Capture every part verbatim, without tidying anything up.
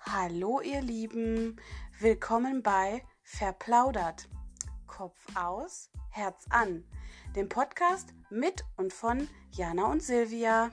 Hallo ihr Lieben, willkommen bei Verplaudert. Kopf aus, Herz an, dem Podcast mit und von Jana und Silvia.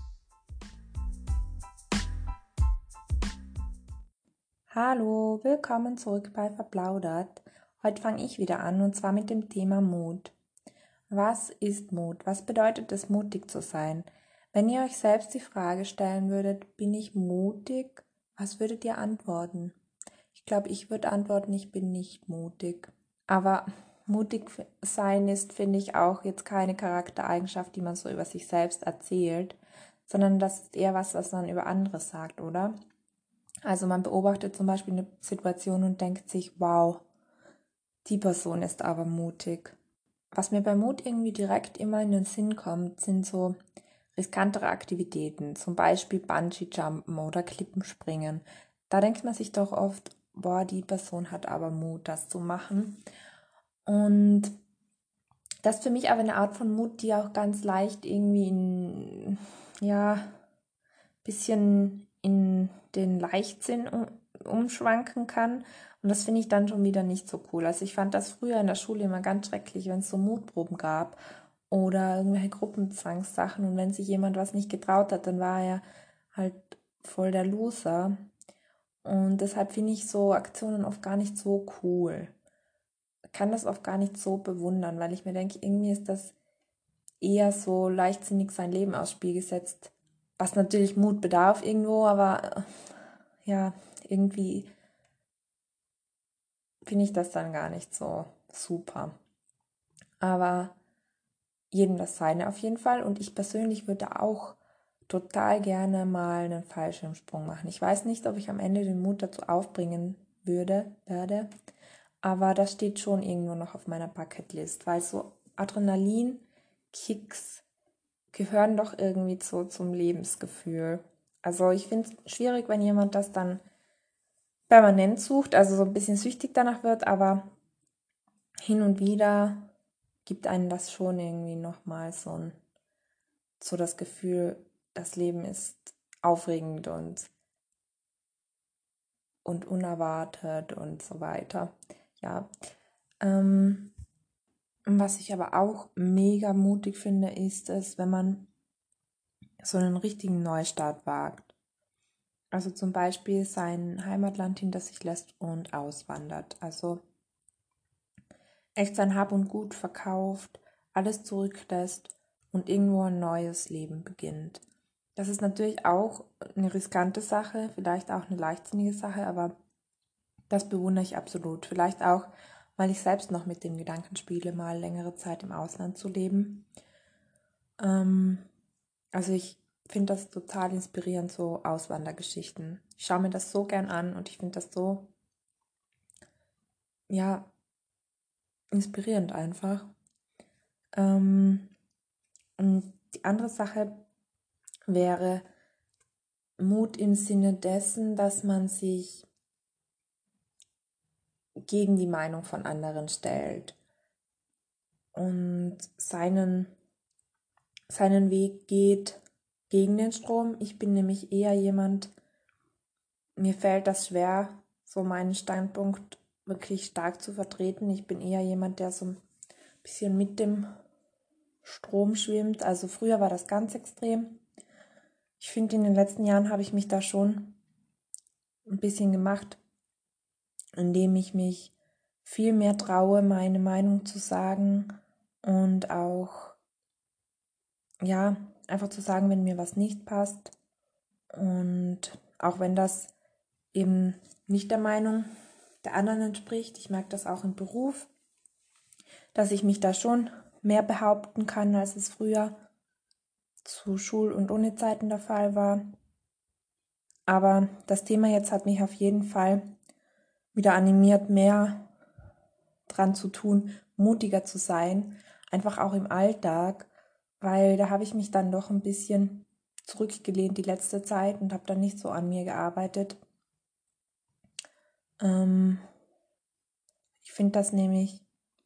Hallo, willkommen zurück bei Verplaudert. Heute fange ich wieder an und zwar mit dem Thema Mut. Was ist Mut? Was bedeutet es, mutig zu sein? Wenn ihr euch selbst die Frage stellen würdet, bin ich mutig? Was würdet ihr antworten? Ich glaube, ich würde antworten, ich bin nicht mutig. Aber mutig sein ist, finde ich, auch jetzt keine Charaktereigenschaft, die man so über sich selbst erzählt, sondern das ist eher was, was man über andere sagt, oder? Also man beobachtet zum Beispiel eine Situation und denkt sich, wow, die Person ist aber mutig. Was mir bei Mut irgendwie direkt immer in den Sinn kommt, sind so riskantere Aktivitäten, zum Beispiel Bungee-Jumpen oder Klippenspringen. Da denkt man sich doch oft, boah, die Person hat aber Mut, das zu machen. Und das ist für mich aber eine Art von Mut, die auch ganz leicht irgendwie in, ja, bisschen in den Leichtsinn um, umschwanken kann. Und das finde ich dann schon wieder nicht so cool. Also ich fand das früher in der Schule immer ganz schrecklich, wenn es so Mutproben gab oder irgendwelche Gruppenzwangssachen. Und wenn sich jemand was nicht getraut hat, dann war er halt voll der Loser. Und deshalb finde ich so Aktionen oft gar nicht so cool. Ich kann das oft gar nicht so bewundern, weil ich mir denke, irgendwie ist das eher so leichtsinnig sein Leben aufs Spiel gesetzt, was natürlich Mut bedarf irgendwo, aber äh, ja, irgendwie finde ich das dann gar nicht so super. Aber jedem das seine auf jeden Fall. Und ich persönlich würde auch total gerne mal einen Fallschirmsprung machen. Ich weiß nicht, ob ich am Ende den Mut dazu aufbringen würde, werde, aber das steht schon irgendwo noch auf meiner Bucketlist, weil so Adrenalin-Kicks gehören doch irgendwie so zum Lebensgefühl. Also ich finde es schwierig, wenn jemand das dann permanent sucht, also so ein bisschen süchtig danach wird, aber hin und wieder gibt einem das schon irgendwie nochmal so, ein, so das Gefühl, das Leben ist aufregend und, und unerwartet und so weiter. Ja, ähm, was ich aber auch mega mutig finde, ist es, wenn man so einen richtigen Neustart wagt. Also zum Beispiel sein Heimatland hinter sich lässt und auswandert. Also echt sein Hab und Gut verkauft, alles zurücklässt und irgendwo ein neues Leben beginnt. Das ist natürlich auch eine riskante Sache, vielleicht auch eine leichtsinnige Sache, aber das bewundere ich absolut. Vielleicht auch, weil ich selbst noch mit dem Gedanken spiele, mal längere Zeit im Ausland zu leben. Ähm, also ich finde das total inspirierend, so Auswandergeschichten. Ich schaue mir das so gern an und ich finde das so, ja, inspirierend einfach. Ähm, und die andere Sache wäre Mut im Sinne dessen, dass man sich gegen die Meinung von anderen stellt und seinen, seinen Weg geht gegen den Strom. Ich bin nämlich eher jemand, mir fällt das schwer, so meinen Standpunkt wirklich stark zu vertreten. Ich bin eher jemand, der so ein bisschen mit dem Strom schwimmt. Also früher war das ganz extrem. Ich finde, in den letzten Jahren habe ich mich da schon ein bisschen gemacht, indem ich mich viel mehr traue, meine Meinung zu sagen und auch, ja, einfach zu sagen, wenn mir was nicht passt. Und auch wenn das eben nicht der Meinung der anderen entspricht. Ich merke das auch im Beruf, dass ich mich da schon mehr behaupten kann, als es früher zu Schul- und Uni-Zeiten der Fall war. Aber das Thema jetzt hat mich auf jeden Fall wieder animiert, mehr dran zu tun, mutiger zu sein, einfach auch im Alltag, weil da habe ich mich dann doch ein bisschen zurückgelehnt die letzte Zeit und habe dann nicht so an mir gearbeitet. Ähm, ich finde das nämlich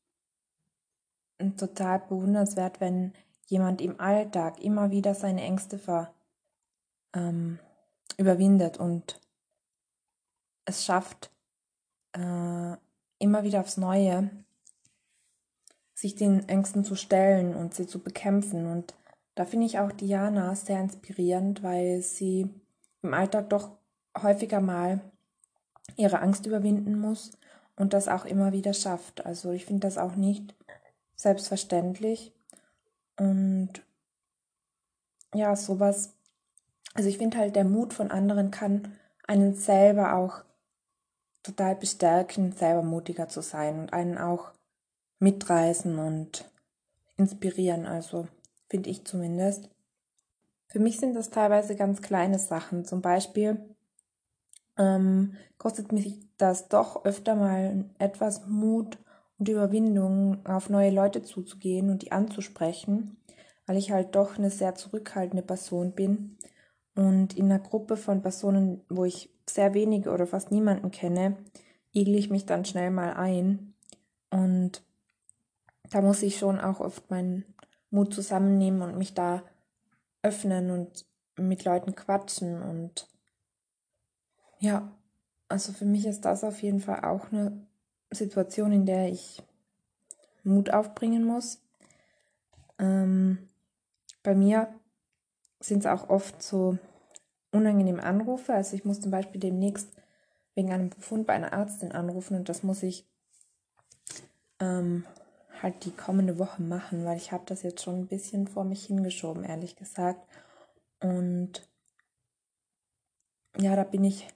total bewundernswert, wenn jemand im Alltag immer wieder seine Ängste ver, ähm, überwindet und es schafft, äh, immer wieder aufs Neue, sich den Ängsten zu stellen und sie zu bekämpfen. Und da finde ich auch Diana sehr inspirierend, weil sie im Alltag doch häufiger mal ihre Angst überwinden muss und das auch immer wieder schafft. Also ich finde das auch nicht selbstverständlich. Und ja, sowas, also ich finde halt, der Mut von anderen kann einen selber auch total bestärken, selber mutiger zu sein und einen auch mitreißen und inspirieren, also finde ich zumindest. Für mich sind das teilweise ganz kleine Sachen. Zum Beispiel ähm, kostet mich das doch öfter mal etwas Mut und Überwindung, auf neue Leute zuzugehen und die anzusprechen, weil ich halt doch eine sehr zurückhaltende Person bin. Und in einer Gruppe von Personen, wo ich sehr wenige oder fast niemanden kenne, igle ich mich dann schnell mal ein. Und da muss ich schon auch oft meinen Mut zusammennehmen und mich da öffnen und mit Leuten quatschen. Und ja, also für mich ist das auf jeden Fall auch eine Situation, in der ich Mut aufbringen muss. Ähm, bei mir sind es auch oft so unangenehme Anrufe. Also ich muss zum Beispiel demnächst wegen einem Befund bei einer Ärztin anrufen und das muss ich ähm, halt die kommende Woche machen, weil ich habe das jetzt schon ein bisschen vor mich hingeschoben, ehrlich gesagt. Und ja, da bin ich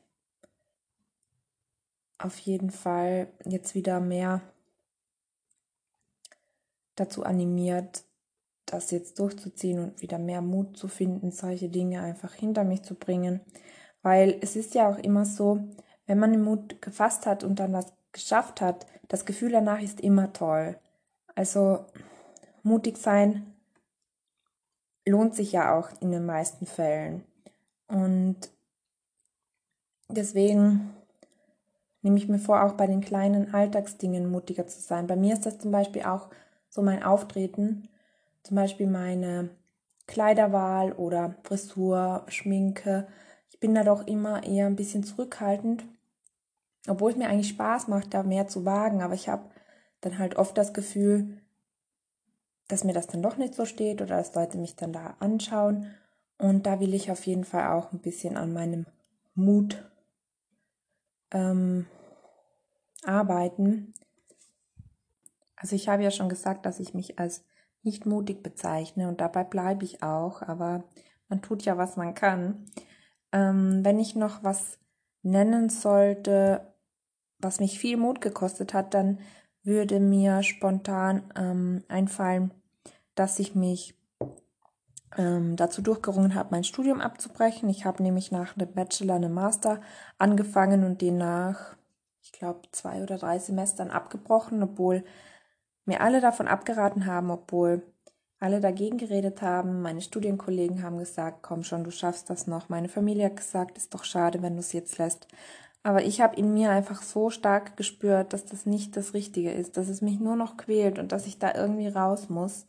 auf jeden Fall jetzt wieder mehr dazu animiert, das jetzt durchzuziehen und wieder mehr Mut zu finden, solche Dinge einfach hinter mich zu bringen. Weil es ist ja auch immer so, wenn man den Mut gefasst hat und dann was geschafft hat, das Gefühl danach ist immer toll. Also mutig sein lohnt sich ja auch in den meisten Fällen. Und deswegen nehme ich mir vor, auch bei den kleinen Alltagsdingen mutiger zu sein. Bei mir ist das zum Beispiel auch so mein Auftreten, zum Beispiel meine Kleiderwahl oder Frisur, Schminke. Ich bin da doch immer eher ein bisschen zurückhaltend, obwohl es mir eigentlich Spaß macht, da mehr zu wagen. Aber ich habe dann halt oft das Gefühl, dass mir das dann doch nicht so steht oder dass Leute mich dann da anschauen. Und da will ich auf jeden Fall auch ein bisschen an meinem Mut ähm, arbeiten. Also ich habe ja schon gesagt, dass ich mich als nicht mutig bezeichne und dabei bleibe ich auch, aber man tut ja, was man kann. Ähm, wenn ich noch was nennen sollte, was mich viel Mut gekostet hat, dann würde mir spontan ähm, einfallen, dass ich mich ähm, dazu durchgerungen habe, mein Studium abzubrechen. Ich habe nämlich nach einem Bachelor einen Master angefangen und den nach, ich glaube, zwei oder drei Semestern abgebrochen, obwohl mir alle davon abgeraten haben, obwohl alle dagegen geredet haben. Meine Studienkollegen haben gesagt, komm schon, du schaffst das noch. Meine Familie hat gesagt, ist doch schade, wenn du es jetzt lässt. Aber ich habe in mir einfach so stark gespürt, dass das nicht das Richtige ist, dass es mich nur noch quält und dass ich da irgendwie raus muss.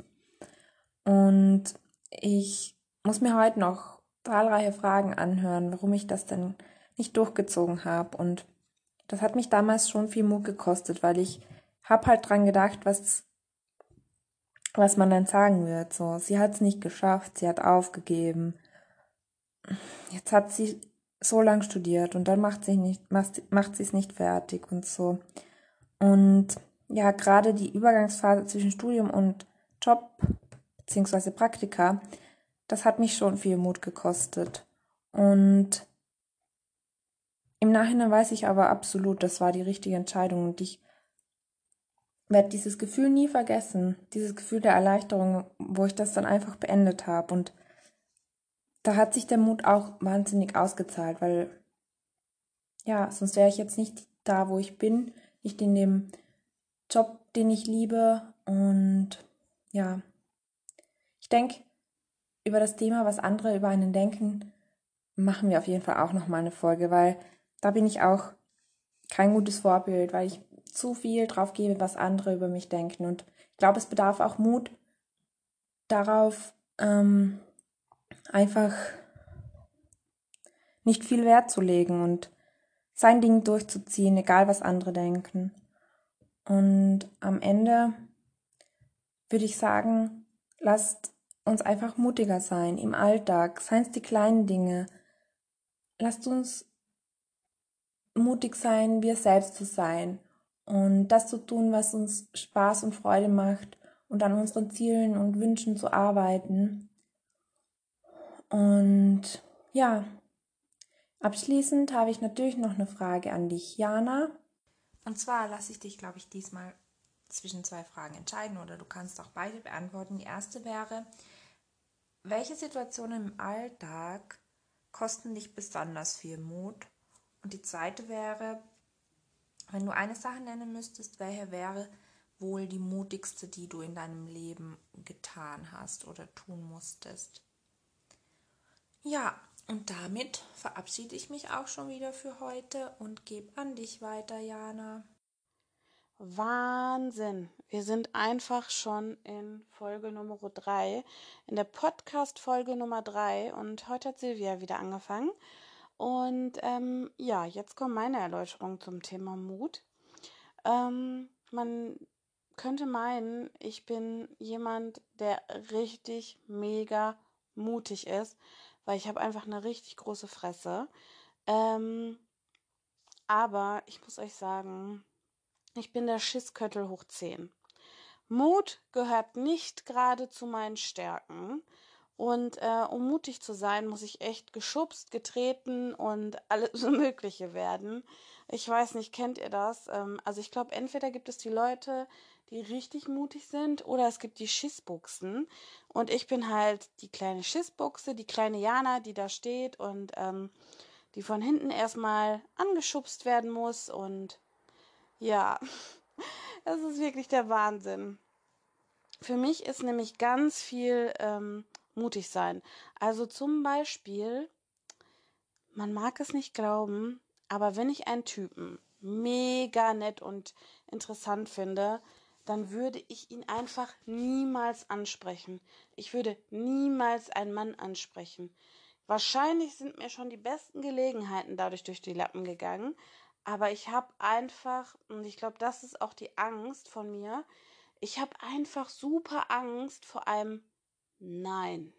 Und ich muss mir heute noch zahlreiche Fragen anhören, warum ich das denn nicht durchgezogen habe. Und das hat mich damals schon viel Mut gekostet, weil ich habe halt dran gedacht, was, was man dann sagen wird. So, sie hat es nicht geschafft, sie hat aufgegeben. Jetzt hat sie so lang studiert und dann macht sie nicht, macht, macht sie es nicht fertig und so. Und ja, gerade die Übergangsphase zwischen Studium und Job beziehungsweise Praktika, das hat mich schon viel Mut gekostet. Und im Nachhinein weiß ich aber absolut, das war die richtige Entscheidung und ich werde dieses Gefühl nie vergessen, dieses Gefühl der Erleichterung, wo ich das dann einfach beendet habe. Und da hat sich der Mut auch wahnsinnig ausgezahlt, weil ja, sonst wäre ich jetzt nicht da, wo ich bin, nicht in dem Job, den ich liebe. Und ja, ich denke, über das Thema, was andere über einen denken, machen wir auf jeden Fall auch nochmal eine Folge, weil da bin ich auch kein gutes Vorbild, weil ich zu viel drauf gebe, was andere über mich denken. Und ich glaube, es bedarf auch Mut, darauf ähm, einfach nicht viel Wert zu legen und sein Ding durchzuziehen, egal was andere denken. Und am Ende würde ich sagen, lasst uns einfach mutiger sein im Alltag, seien es die kleinen Dinge. Lasst uns mutig sein, wir selbst zu sein und das zu tun, was uns Spaß und Freude macht und an unseren Zielen und Wünschen zu arbeiten. Und ja, abschließend habe ich natürlich noch eine Frage an dich, Jana. Und zwar lasse ich dich, glaube ich, diesmal zwischen zwei Fragen entscheiden oder du kannst auch beide beantworten. Die erste wäre, welche Situationen im Alltag kosten dich besonders viel Mut? Und die zweite wäre, wenn du eine Sache nennen müsstest, welche wäre wohl die mutigste, die du in deinem Leben getan hast oder tun musstest? Ja, und damit verabschiede ich mich auch schon wieder für heute und gebe an dich weiter, Jana. Wahnsinn. Wir sind einfach schon in Folge Nummer drei, in der Podcast-Folge Nummer drei und heute hat Silvia wieder angefangen. Und ähm, ja, jetzt kommt meine Erläuterung zum Thema Mut. Ähm, man könnte meinen, ich bin jemand, der richtig mega mutig ist, weil ich habe einfach eine richtig große Fresse. Ähm, aber ich muss euch sagen, ich bin der Schissköttel hoch zehn. Mut gehört nicht gerade zu meinen Stärken. Und äh, um mutig zu sein, muss ich echt geschubst, getreten und alles so Mögliche werden. Ich weiß nicht, kennt ihr das? Ähm, also ich glaube, entweder gibt es die Leute, die richtig mutig sind, oder es gibt die Schissbuchsen. Und ich bin halt die kleine Schissbuchse, die kleine Jana, die da steht und ähm, die von hinten erstmal angeschubst werden muss. Und ja, es ist wirklich der Wahnsinn. Für mich ist nämlich ganz viel ähm, mutig sein. Also zum Beispiel, man mag es nicht glauben, aber wenn ich einen Typen mega nett und interessant finde, dann würde ich ihn einfach niemals ansprechen. Ich würde niemals einen Mann ansprechen. Wahrscheinlich sind mir schon die besten Gelegenheiten dadurch durch die Lappen gegangen, aber ich habe einfach, und ich glaube, das ist auch die Angst von mir, ich habe einfach super Angst vor einem Nein.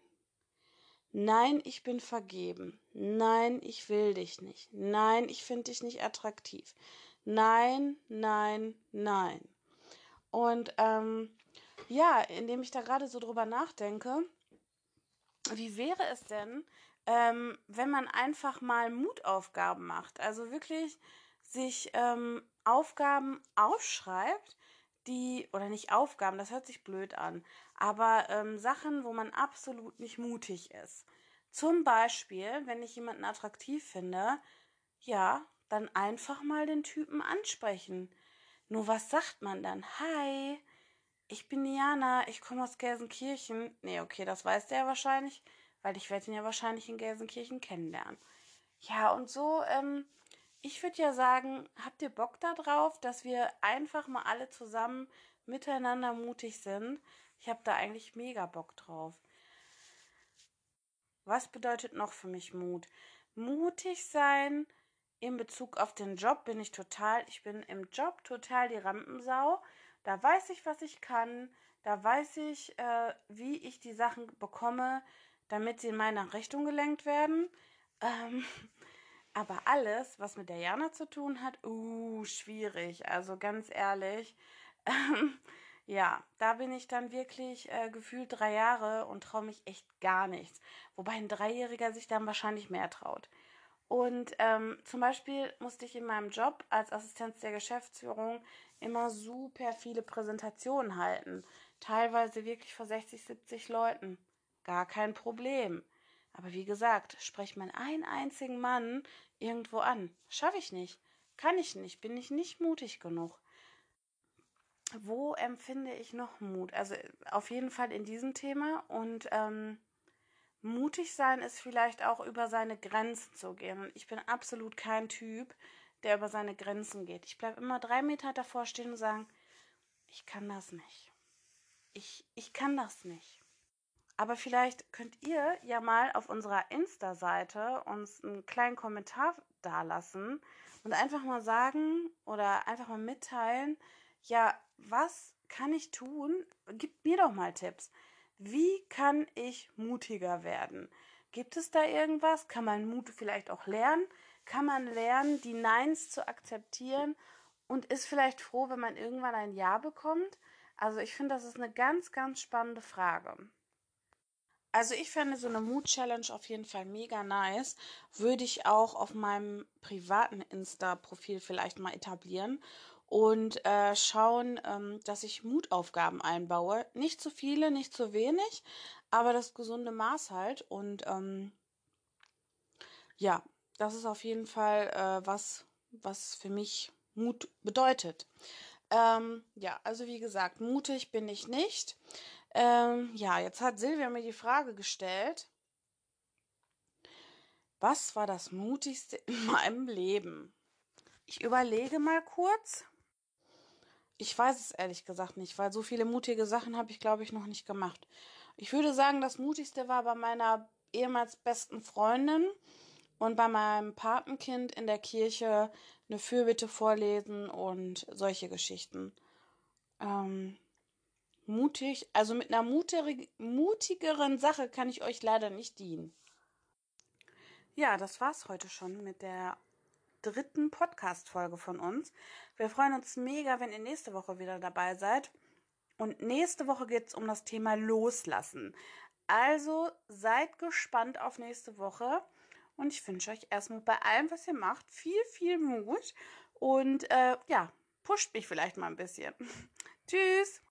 Nein, ich bin vergeben. Nein, ich will dich nicht. Nein, ich finde dich nicht attraktiv. Nein, nein, nein. Und ähm, ja, indem ich da gerade so drüber nachdenke, wie wäre es denn, ähm, wenn man einfach mal Mutaufgaben macht? Also wirklich sich ähm, Aufgaben aufschreibt, die, oder nicht Aufgaben, das hört sich blöd an, aber ähm, Sachen, wo man absolut nicht mutig ist. Zum Beispiel, wenn ich jemanden attraktiv finde, ja, dann einfach mal den Typen ansprechen. Nur was sagt man dann? Hi, ich bin Diana, ich komme aus Gelsenkirchen. Nee, okay, das weiß der ja wahrscheinlich, weil ich werde ihn ja wahrscheinlich in Gelsenkirchen kennenlernen. Ja, und so, ähm, ich würde ja sagen, habt ihr Bock darauf, dass wir einfach mal alle zusammen miteinander mutig sind? Ich habe da eigentlich mega Bock drauf. Was bedeutet noch für mich Mut? Mutig sein in Bezug auf den Job bin ich total, ich bin im Job total die Rampensau. Da weiß ich, was ich kann. Da weiß ich, äh, wie ich die Sachen bekomme, damit sie in meine Richtung gelenkt werden. Ähm, aber alles, was mit der Jana zu tun hat, uh, schwierig. Also ganz ehrlich, ähm, ja, da bin ich dann wirklich äh, gefühlt drei Jahre und traue mich echt gar nichts. Wobei ein Dreijähriger sich dann wahrscheinlich mehr traut. Und ähm, zum Beispiel musste ich in meinem Job als Assistenz der Geschäftsführung immer super viele Präsentationen halten. Teilweise wirklich vor sechzig, siebzig Leuten. Gar kein Problem. Aber wie gesagt, spreche man einen einzigen Mann irgendwo an. Schaffe ich nicht. Kann ich nicht. Bin ich nicht mutig genug. Wo empfinde ich noch Mut? Also auf jeden Fall in diesem Thema. Und ähm, mutig sein ist vielleicht auch über seine Grenzen zu gehen. Und ich bin absolut kein Typ, der über seine Grenzen geht. Ich bleibe immer drei Meter davor stehen und sagen, ich kann das nicht. Ich, ich kann das nicht. Aber vielleicht könnt ihr ja mal auf unserer Insta-Seite uns einen kleinen Kommentar dalassen und einfach mal sagen oder einfach mal mitteilen, ja, was kann ich tun? Gib mir doch mal Tipps. Wie kann ich mutiger werden? Gibt es da irgendwas? Kann man Mut vielleicht auch lernen? Kann man lernen, die Neins zu akzeptieren und ist vielleicht froh, wenn man irgendwann ein Ja bekommt? Also ich finde, das ist eine ganz, ganz spannende Frage. Also ich fände so eine Mood-Challenge auf jeden Fall mega nice. Würde ich auch auf meinem privaten Insta-Profil vielleicht mal etablieren und äh, schauen, ähm, dass ich Mutaufgaben einbaue. Nicht zu viele, nicht zu wenig, aber das gesunde Maß halt. Und ähm, ja, das ist auf jeden Fall äh, was, was für mich Mut bedeutet. Ähm, ja, also wie gesagt, mutig bin ich nicht. Ähm, ja, jetzt hat Silvia mir die Frage gestellt, was war das Mutigste in meinem Leben? Ich überlege mal kurz. Ich weiß es ehrlich gesagt nicht, weil so viele mutige Sachen habe ich, glaube ich, noch nicht gemacht. Ich würde sagen, das Mutigste war bei meiner ehemals besten Freundin und bei meinem Patenkind in der Kirche eine Fürbitte vorlesen und solche Geschichten. Ähm, mutig, also mit einer mutig, mutigeren Sache kann ich euch leider nicht dienen. Ja, das war's heute schon mit der dritten Podcast-Folge von uns. Wir freuen uns mega, wenn ihr nächste Woche wieder dabei seid. Und nächste Woche geht es um das Thema Loslassen. Also seid gespannt auf nächste Woche. Und ich wünsche euch erstmal bei allem, was ihr macht, viel, viel Mut. Und äh, ja, pusht mich vielleicht mal ein bisschen. Tschüss!